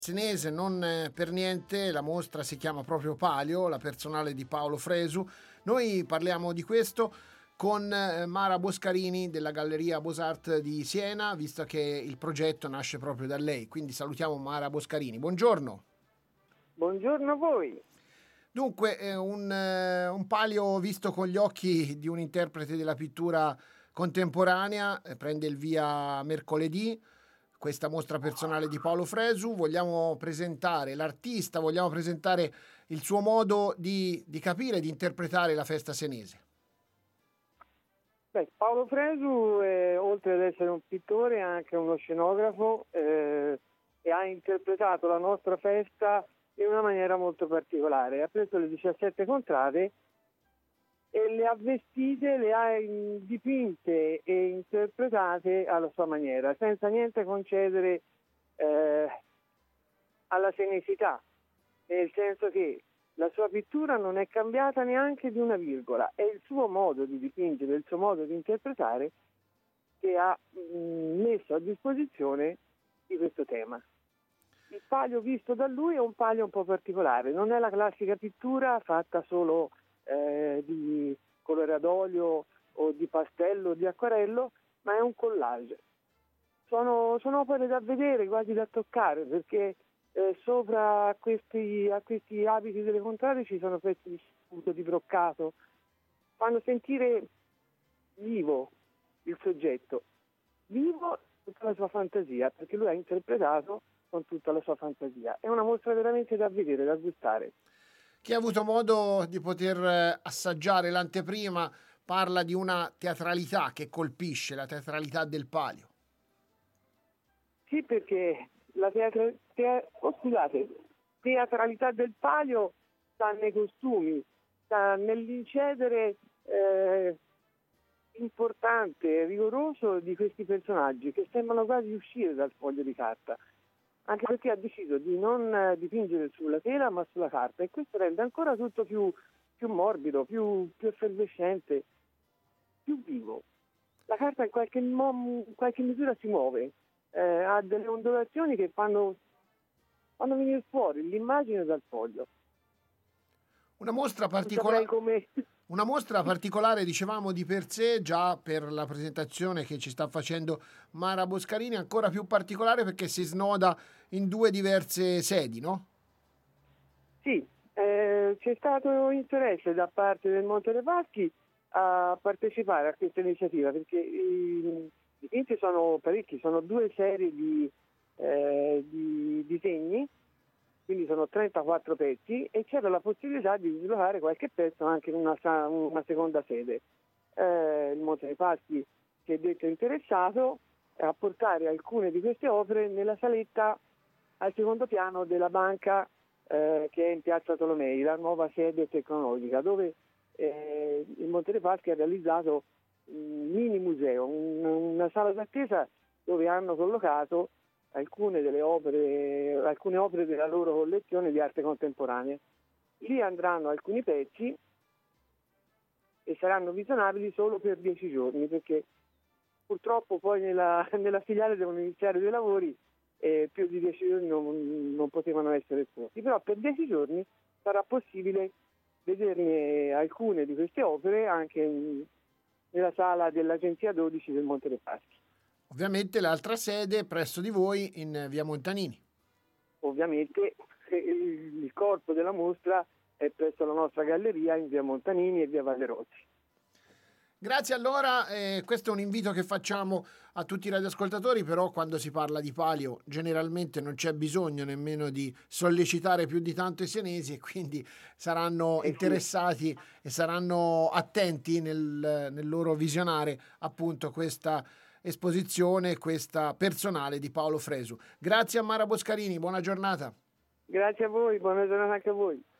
Senese, non per niente, la mostra si chiama proprio Palio, la personale di Paolo Fresu. Noi parliamo di questo con Mara Boscarini della Galleria Beaux-Arts di Siena, visto che il progetto nasce proprio da lei. Quindi salutiamo Mara Boscarini. Buongiorno. Buongiorno a voi. Dunque, un palio visto con gli occhi di un interprete della pittura contemporanea, prende il via mercoledì. Questa mostra personale di Paolo Fresu, vogliamo presentare l'artista, vogliamo presentare il suo modo di capire e di interpretare la festa senese. Paolo Fresu, oltre ad essere un pittore, è anche uno scenografo e ha interpretato la nostra festa in una maniera molto particolare. Ha preso le 17 contrade e le ha vestite, le ha dipinte e interpretate alla sua maniera, senza niente concedere alla senesità, nel senso che la sua pittura non è cambiata neanche di una virgola, è il suo modo di dipingere, il suo modo di interpretare che ha messo a disposizione di questo tema. Il palio visto da lui è un palio un po' particolare, non è la classica pittura fatta solo di colore ad olio o di pastello o di acquarello, ma è un collage. Sono opere da vedere, quasi da toccare, perché sopra a questi abiti delle contrade ci sono pezzi di tessuto, di broccato, fanno sentire vivo il soggetto, vivo tutta la sua fantasia, perché lui ha interpretato con tutta la sua fantasia. È una mostra veramente da vedere, da gustare. Chi ha avuto modo di poter assaggiare l'anteprima parla di una teatralità che colpisce, la teatralità del palio. Sì, perché la teatralità del palio sta nei costumi, sta nell'incedere importante, rigoroso di questi personaggi che sembrano quasi uscire dal foglio di carta, anche perché ha deciso di non dipingere sulla tela ma sulla carta, e questo rende ancora tutto più morbido, più effervescente, più vivo. La carta in qualche misura si muove, ha delle ondulazioni che fanno venire fuori l'immagine dal foglio. Una mostra particolare, dicevamo, di per sé, già per la presentazione che ci sta facendo Mara Boscarini, ancora più particolare perché si snoda in due diverse sedi, no? Sì, c'è stato interesse da parte del Monte dei Paschi a partecipare a questa iniziativa, perché i dipinti sono parecchi, sono 2 serie di disegni, quindi sono 34 pezzi, e c'era la possibilità di dislocare qualche pezzo anche in una seconda sede. Il Monte dei Paschi si è detto interessato a portare alcune di queste opere nella saletta al secondo piano della banca che è in Piazza Tolomei, la nuova sede tecnologica, dove il Monte dei Paschi ha realizzato un mini museo, una sala d'attesa dove hanno collocato alcune opere della loro collezione di arte contemporanea. Lì andranno alcuni pezzi e saranno visionabili solo per 10 giorni, perché purtroppo poi nella filiale devono iniziare dei lavori e più di 10 giorni non potevano essere esposti. Però per 10 giorni sarà possibile vederne alcune di queste opere anche nella sala dell'Agenzia 12 del Monte dei Paschi. Ovviamente l'altra sede presso di voi in via Montanini. Ovviamente il corpo della mostra è presso la nostra galleria in via Montanini e via Vallerozzi. Grazie allora, questo è un invito che facciamo a tutti i radioascoltatori, però quando si parla di palio generalmente non c'è bisogno nemmeno di sollecitare più di tanto i senesi, e quindi saranno interessati e saranno attenti nel loro visionare appunto questa esposizione, questa personale di Paolo Fresu. Grazie a Mara Boscarini, buona giornata. Grazie a voi, buona giornata anche a voi.